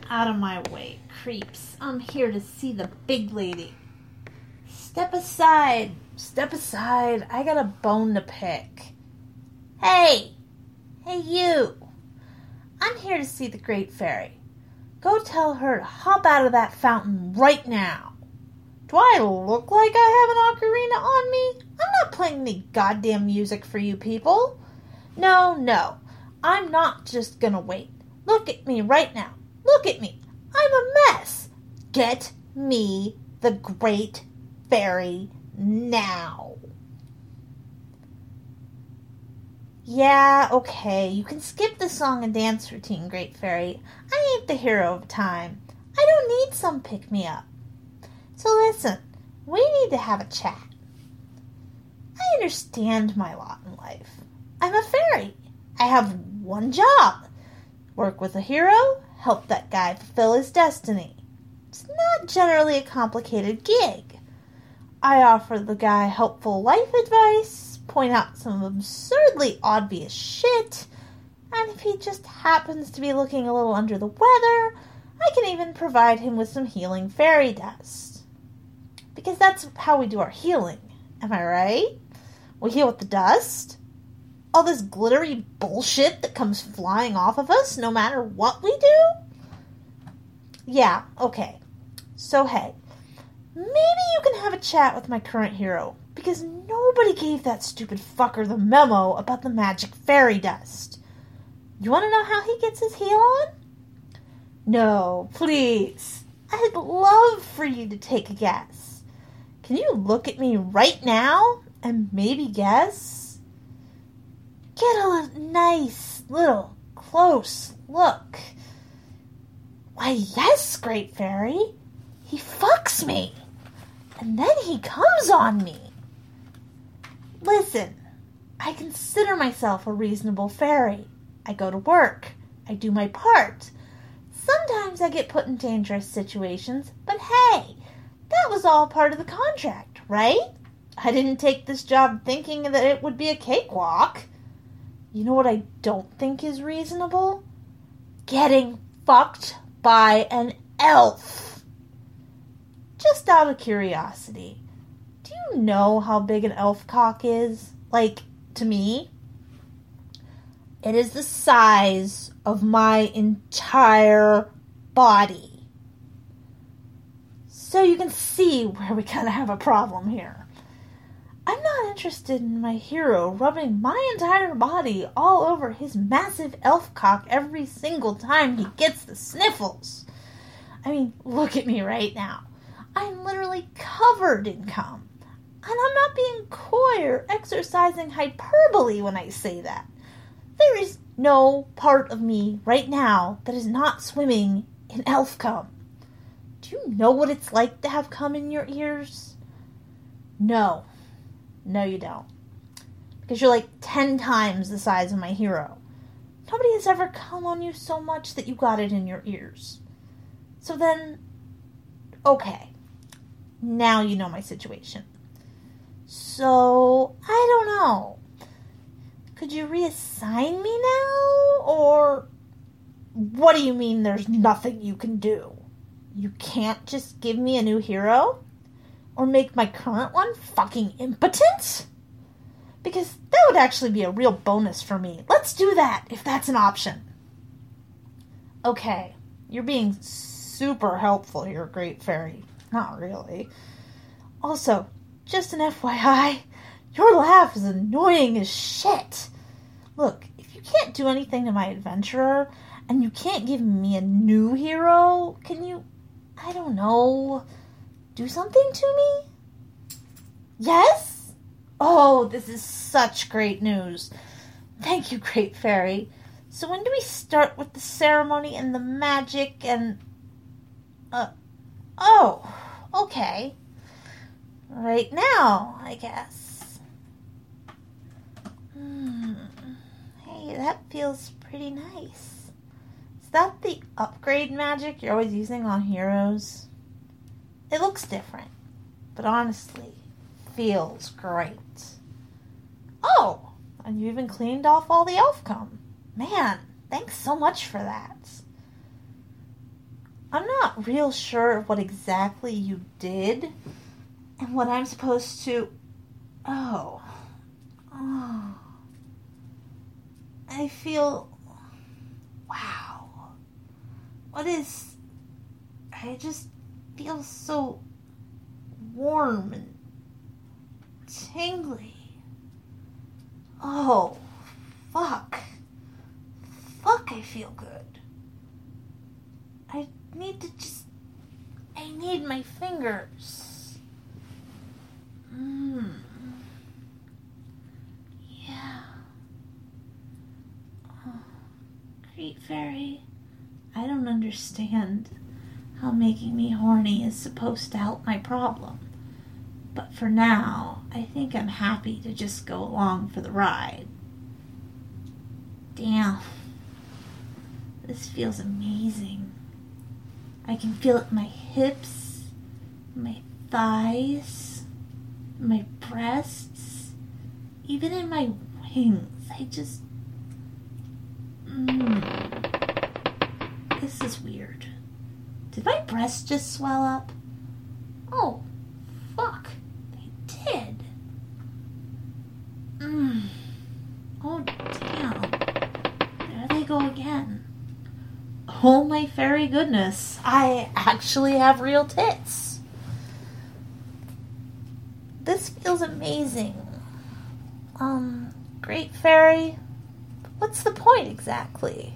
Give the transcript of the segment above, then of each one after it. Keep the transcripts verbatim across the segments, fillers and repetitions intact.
out of my way, creeps. I'm here to see the big lady. Step aside. Step aside. I got a bone to pick. Hey! Hey, you! I'm here to see the Great Fairy. Go tell her to hop out of that fountain right now. Do I look like I have an ocarina on me? I'm not playing any goddamn music for you people. No, no. I'm not just gonna wait. Look at me right now. Look at me. I'm a mess. Get me the Great Fairy now. Yeah, okay. You can skip the song and dance routine, Great Fairy. I ain't the hero of time. I don't need some pick-me-up. So listen, we need to have a chat. I understand my lot in life. I'm a fairy. I have one job. Work with a hero, help that guy fulfill his destiny. It's not generally a complicated gig. I offer the guy helpful life advice, point out some absurdly obvious shit, and if he just happens to be looking a little under the weather, I can even provide him with some healing fairy dust. Because that's how we do our healing, am I right? We heal with the dust. All this glittery bullshit that comes flying off of us no matter what we do? Yeah, okay. So hey, maybe you can have a chat with my current hero, because nobody gave that stupid fucker the memo about the magic fairy dust. You want to know how he gets his heal on? No, please. I'd love for you to take a guess. Can you look at me right now and maybe guess? Get a nice little close look. Why, yes, Great Fairy. He fucks me. And then he comes on me. Listen, I consider myself a reasonable fairy. I go to work. I do my part. Sometimes I get put in dangerous situations, but hey, that was all part of the contract, right? I didn't take this job thinking that it would be a cakewalk. You know what I don't think is reasonable? Getting fucked by an elf. Just out of curiosity, do you know how big an elf cock is? Like, to me? It is the size of my entire body. So you can see where we kind of have a problem here. I'm not interested in my hero rubbing my entire body all over his massive elf cock every single time he gets the sniffles. I mean, look at me right now. I'm literally covered in cum. And I'm not being coy or exercising hyperbole when I say that. There is no part of me right now that is not swimming in elf cum. Do you know what it's like to have cum in your ears? No. No, you don't. Because you're like ten times the size of my hero. Nobody has ever come on you so much that you got it in your ears. So then, okay. Now you know my situation. So, I don't know. Could you reassign me now? Or what do you mean there's nothing you can do? You can't just give me a new hero? Or make my current one fucking impotent? Because that would actually be a real bonus for me. Let's do that, if that's an option. Okay, you're being super helpful here, Great Fairy. Not really. Also, just an F Y I, your laugh is annoying as shit. Look, if you can't do anything to my adventurer, and you can't give me a new hero, can you, I don't know, do something to me? Yes? Oh, this is such great news. Thank you, Great Fairy. So when do we start with the ceremony and the magic and... Uh, oh, okay. Right now, I guess. Hmm. Hey, that feels pretty nice. Is that the upgrade magic you're always using on heroes? It looks different, but honestly, feels great. Oh, and you even cleaned off all the elf cum. Man, thanks so much for that. I'm not real sure what exactly you did and what I'm supposed to... Oh. Oh. I feel... Wow. What is... I just feel so warm and tingly. Oh, fuck. Fuck, I feel good. I need to just... I need my fingers. Mmm. Yeah. Oh, Great Fairy, I don't understand how making me horny is supposed to help my problem. But for now, I think I'm happy to just go along for the ride. Damn. This feels amazing. I can feel it in my hips, my thighs, my breasts, even in my wings. I just... Mm. This is weird. Did my breasts just swell up? Oh, fuck. They did. Mm. Oh, damn. There they go again. Oh my fairy goodness, I actually have real tits. This feels amazing. Um, Great Fairy, what's the point exactly?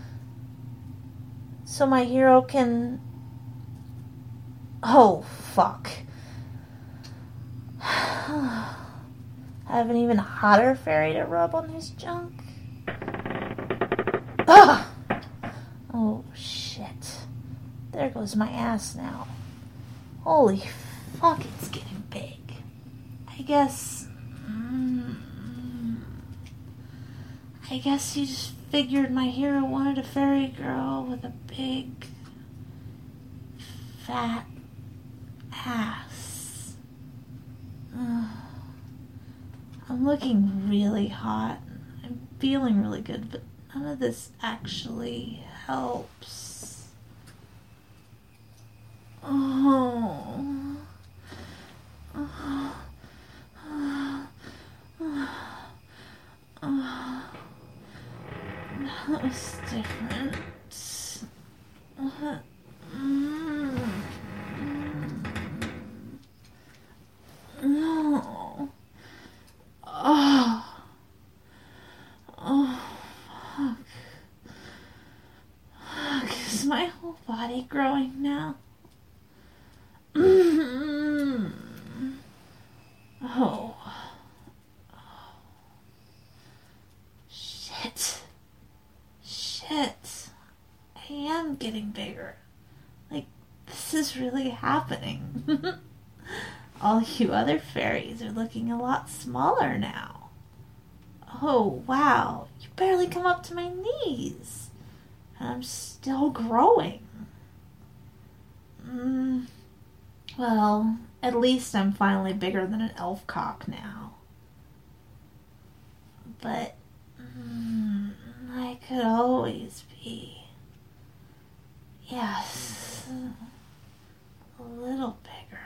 So my hero can... Oh, fuck. I have an even hotter fairy to rub on his junk. Ugh! Oh, shit. There goes my ass now. Holy fuck, it's getting big. I guess... Mm, I guess you just figured my hero wanted a fairy girl with a big, fat ass. Ugh. I'm looking really hot. I'm feeling really good, but none of this actually helps. Oh. Oh. Oh. Oh. That was different. Uh, mm, no. Oh. Oh, fuck. Fuck, is my whole body growing now? Mm-hmm. Oh. Oh. Shit. Shit. I am getting bigger. Like, this is really happening. All you other fairies are looking a lot smaller now. Oh, wow. You barely come up to my knees. And I'm still growing. Mm, well, at least I'm finally bigger than an elf cock now. But mm, I could always be. Yes. A little bigger.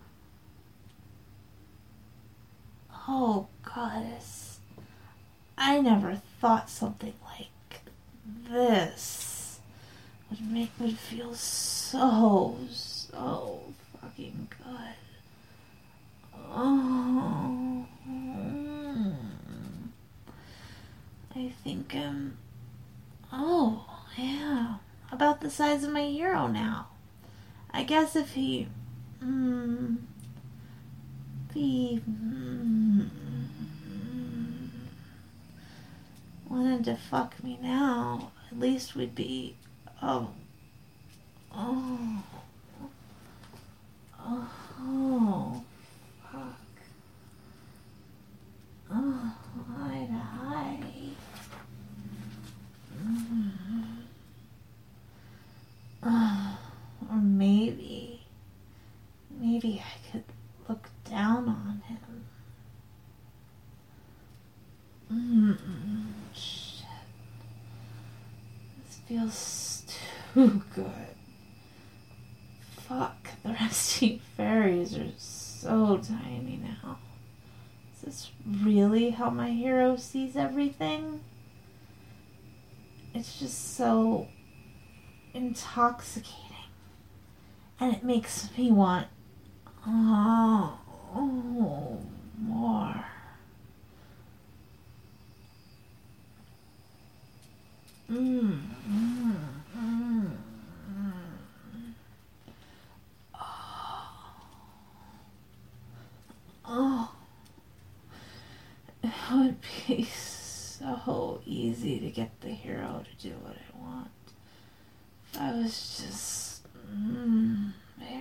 Oh, goddess. I never thought something like this would make me feel so, so fucking good. Oh. I think I'm... Oh, yeah. About the size of my hero now. I guess if he... Mm, if he... Mm, wanted to fuck me now, at least we'd be... Oh... Oh... Oh... Fuck. Oh, eye to eye. Mm. Oh, or maybe... Maybe I could look down on him. Mm-mm. Shit. This feels too good. The rusty fairies are so tiny now. Is this really how my hero sees everything? It's just so intoxicating. And it makes me want, oh, oh more. Mmm, mmm, mmm, mmm. Oh. Oh. It would be so easy to get the hero to do what I want. If I was just mm, bigger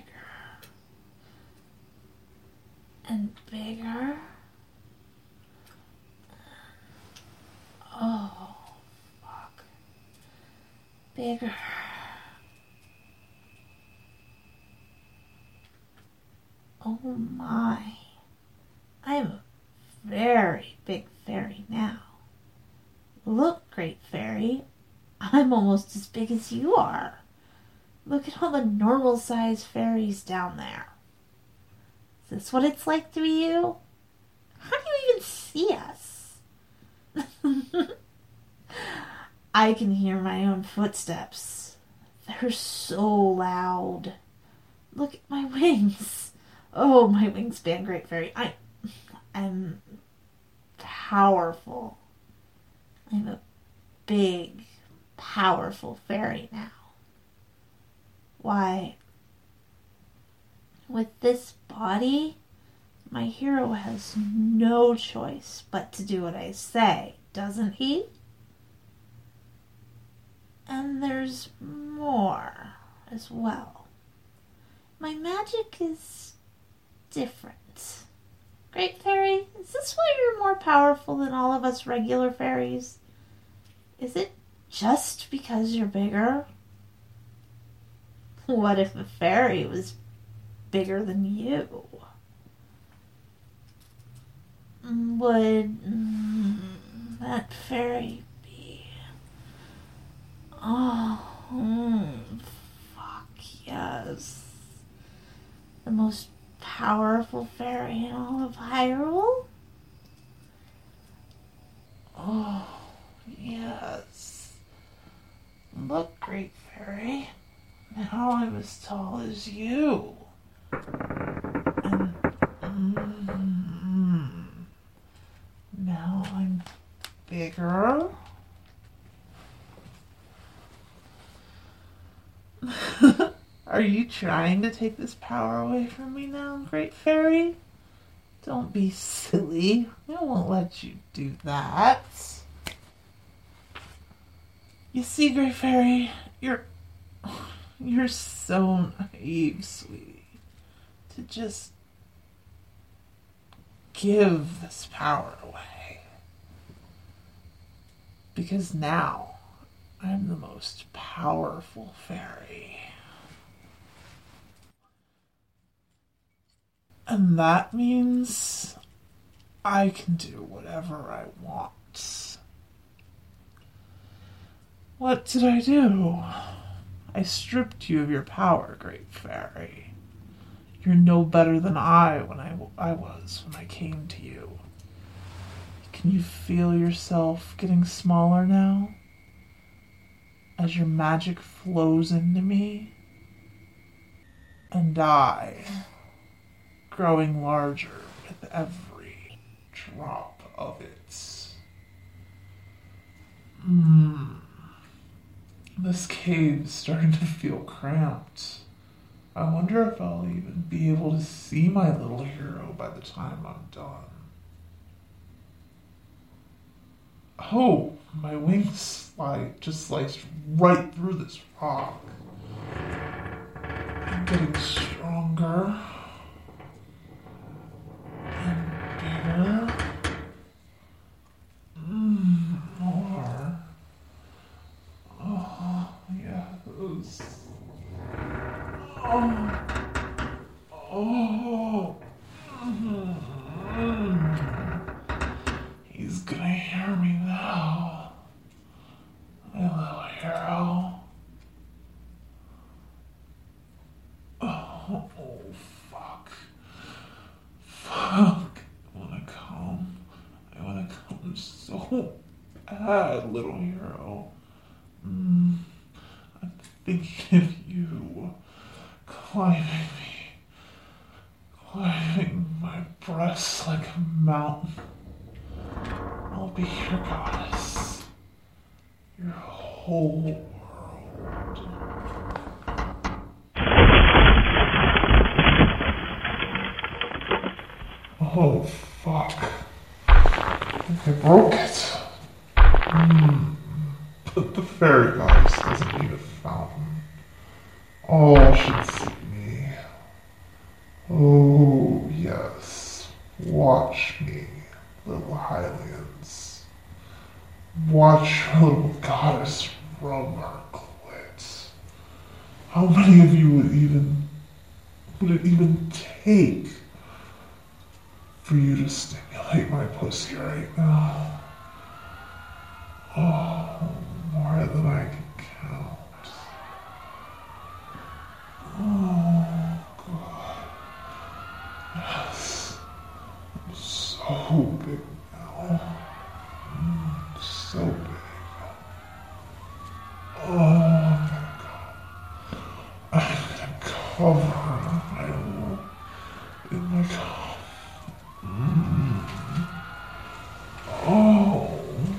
and bigger. Oh, fuck. Bigger. Oh my. I'm a very big fairy now. Look, Great Fairy, I'm almost as big as you are. Look at all the normal sized fairies down there. Is this what it's like to be you? How do you even see us? I can hear my own footsteps. They're so loud. Look at my wings. Oh, my wingspan, Great Fairy. I, I'm powerful. I'm a big, powerful fairy now. Why, with this body, my hero has no choice but to do what I say, doesn't he? And there's more as well. My magic is different. Great Fairy, is this why you're more powerful than all of us regular fairies? Is it just because you're bigger? What if a fairy was bigger than you? Would mm, that fairy be? Oh, mm, fuck yes. The most powerful fairy in all of Hyrule? Oh, yes. Look, Great Fairy. Now I'm as tall as you. And mm, now I'm bigger. Are you trying to take this power away from me now, Great Fairy? Don't be silly. I won't let you do that. You see, Great Fairy, you're you're so naive, sweetie, to just give this power away. Because now I'm the most powerful fairy. And that means I can do whatever I want. What did I do? I stripped you of your power, Great Fairy. You're no better than I when I, I was when I came to you. Can you feel yourself getting smaller now? As your magic flows into me? And I, growing larger with every drop of it. Mmm. This cave's starting to feel cramped. I wonder if I'll even be able to see my little hero by the time I'm done. Oh, my wings slide just sliced right through this rock. I'm getting stronger and bigger. Mmm, more. Oh, yes. Oh. Oh. Mm-hmm. He's gonna hear me now. My little hero. Oh. bad, little hero. Mm, I'm thinking of you, climbing me, climbing my breasts like a mountain. I'll be your goddess, your whole world. Oh, fuck. I broke it. Mm. But the fairy goddess doesn't need a fountain. All should see me. Oh, yes. Watch me, little Hylians. Watch your little goddess rub her clit. How many of you would even, would it even take for you to stimulate my pussy right now? Oh, more than I can count. Oh, God. Yes. I'm so big now. Mm, so big. Oh, I'm gonna go. I'm gonna cover my whole in my cup. Mm. Oh.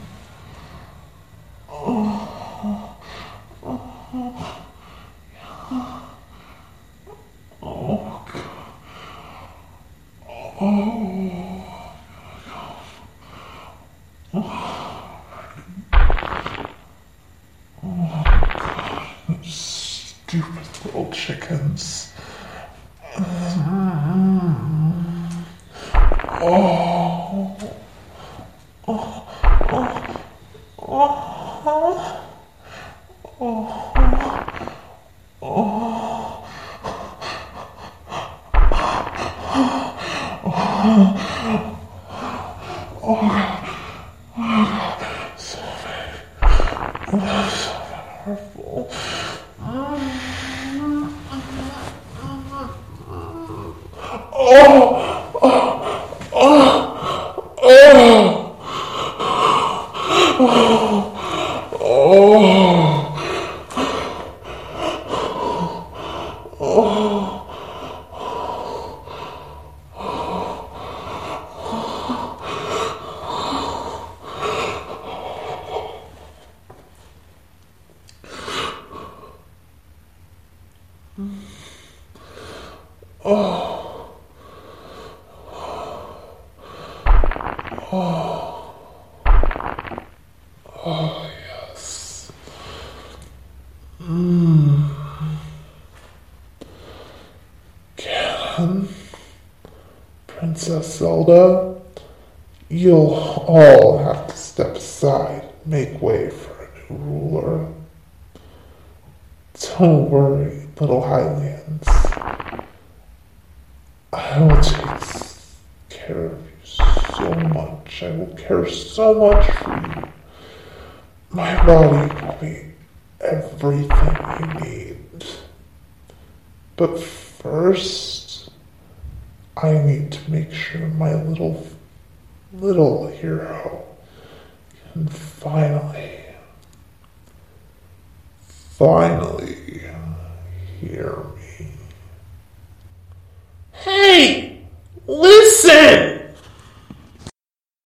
Stupid little chickens. Oh. Oh, yes. Mm. Ganon, Princess Zelda, you'll all have to step aside and make way for a new ruler. Don't worry, little Hylians. I will take care of you so much. I will care so much for you. My body will be everything you need. But first, I need to make sure my little, little hero can finally, finally hear me. Hey!